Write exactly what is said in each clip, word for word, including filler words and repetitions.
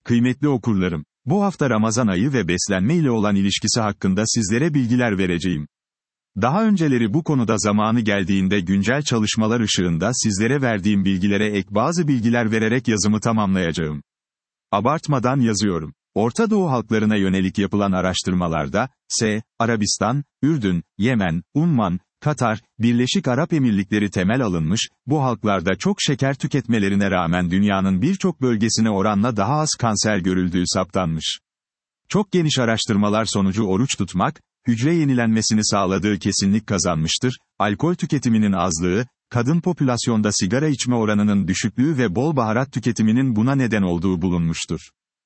Kıymetli okurlarım, bu hafta Ramazan ayı ve beslenme ile olan ilişkisi hakkında sizlere bilgiler vereceğim. Daha önceleri bu konuda zamanı geldiğinde güncel çalışmalar ışığında sizlere verdiğim bilgilere ek bazı bilgiler vererek yazımı tamamlayacağım. Abartmadan yazıyorum. Orta Doğu halklarına yönelik yapılan araştırmalarda, S. Arabistan, Ürdün, Yemen, Umman, Katar, Birleşik Arap Emirlikleri temel alınmış, bu halklarda çok şeker tüketmelerine rağmen dünyanın birçok bölgesine oranla daha az kanser görüldüğü saptanmış. Çok geniş araştırmalar sonucu oruç tutmak, hücre yenilenmesini sağladığı kesinlik kazanmıştır, alkol tüketiminin azlığı, kadın popülasyonda sigara içme oranının düşüklüğü ve bol baharat tüketiminin buna neden olduğu bulunmuştur.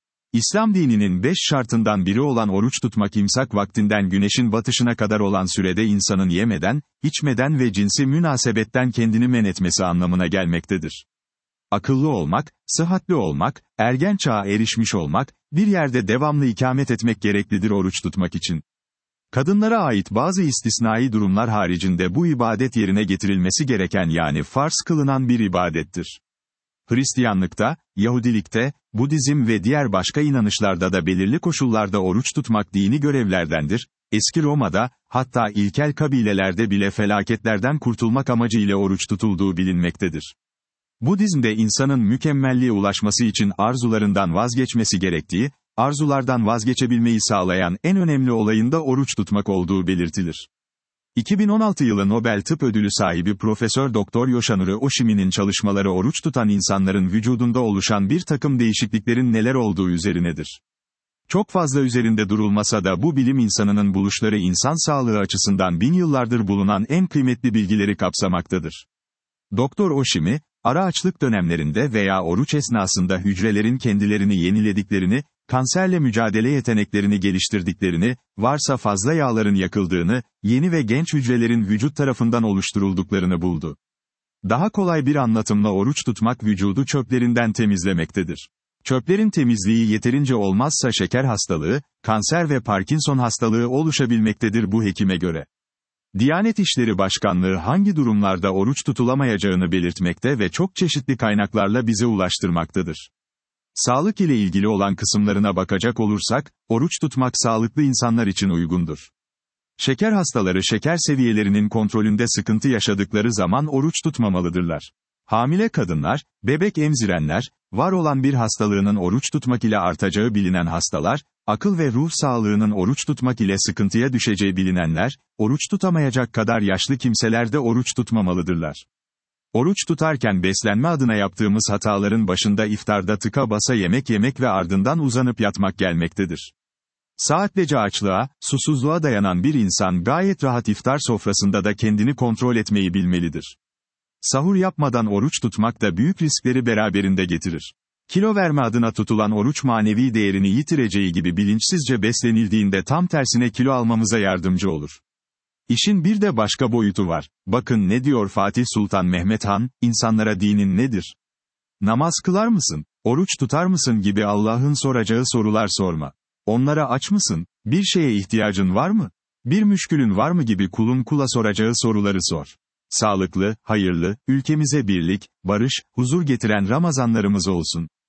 İslam dininin beş şartından biri olan oruç tutmak imsak vaktinden güneşin batışına kadar olan sürede insanın yemeden, içmeden ve cinsi münasebetten kendini men etmesi anlamına gelmektedir. Akıllı olmak, sıhhatli olmak, ergen çağa erişmiş olmak, bir yerde devamlı ikamet etmek gereklidir oruç tutmak için. Kadınlara ait bazı istisnai durumlar haricinde bu ibadet yerine getirilmesi gereken yani farz kılınan bir ibadettir. Hristiyanlıkta, Yahudilikte, Budizm ve diğer başka inanışlarda da belirli koşullarda oruç tutmak dini görevlerdendir. Eski Roma'da, hatta ilkel kabilelerde bile felaketlerden kurtulmak amacıyla oruç tutulduğu bilinmektedir. Budizm'de insanın mükemmelliğe ulaşması için arzularından vazgeçmesi gerektiği, arzulardan vazgeçebilmeyi sağlayan en önemli olayın da oruç tutmak olduğu belirtilir. iki bin on altı yılı Nobel Tıp Ödülü sahibi Profesör Doktor Yoshinori Oshimi'nin çalışmaları oruç tutan insanların vücudunda oluşan bir takım değişikliklerin neler olduğu üzerinedir. Çok fazla üzerinde durulmasa da bu bilim insanının buluşları insan sağlığı açısından bin yıllardır bulunan en kıymetli bilgileri kapsamaktadır. Doktor Oshimi, ara açlık dönemlerinde veya oruç esnasında hücrelerin kendilerini yenilediklerini, kanserle mücadele yeteneklerini geliştirdiklerini, varsa fazla yağların yakıldığını, yeni ve genç hücrelerin vücut tarafından oluşturulduklarını buldu. Daha kolay bir anlatımla oruç tutmak vücudu çöplerinden temizlemektedir. Çöplerin temizliği yeterince olmazsa şeker hastalığı, kanser ve Parkinson hastalığı oluşabilmektedir bu hekime göre. Diyanet İşleri Başkanlığı hangi durumlarda oruç tutulamayacağını belirtmekte ve çok çeşitli kaynaklarla bize ulaştırmaktadır. Sağlık ile ilgili olan kısımlarına bakacak olursak, oruç tutmak sağlıklı insanlar için uygundur. Şeker hastaları şeker seviyelerinin kontrolünde sıkıntı yaşadıkları zaman oruç tutmamalıdırlar. Hamile kadınlar, bebek emzirenler, var olan bir hastalığının oruç tutmak ile artacağı bilinen hastalar, akıl ve ruh sağlığının oruç tutmak ile sıkıntıya düşeceği bilinenler, oruç tutamayacak kadar yaşlı kimseler de oruç tutmamalıdırlar. Oruç tutarken beslenme adına yaptığımız hataların başında iftarda tıka basa yemek yemek ve ardından uzanıp yatmak gelmektedir. Saatlerce açlığa, susuzluğa dayanan bir insan gayet rahat iftar sofrasında da kendini kontrol etmeyi bilmelidir. Sahur yapmadan oruç tutmak da büyük riskleri beraberinde getirir. Kilo verme adına tutulan oruç manevi değerini yitireceği gibi bilinçsizce beslenildiğinde tam tersine kilo almamıza yardımcı olur. İşin bir de başka boyutu var. Bakın ne diyor Fatih Sultan Mehmet Han, insanlara dinin nedir? Namaz kılar mısın? Oruç tutar mısın gibi Allah'ın soracağı sorular sorma. Onlara aç mısın? Bir şeye ihtiyacın var mı? Bir müşkülün var mı gibi kulun kula soracağı soruları sor. Sağlıklı, hayırlı, ülkemize birlik, barış, huzur getiren Ramazanlarımız olsun.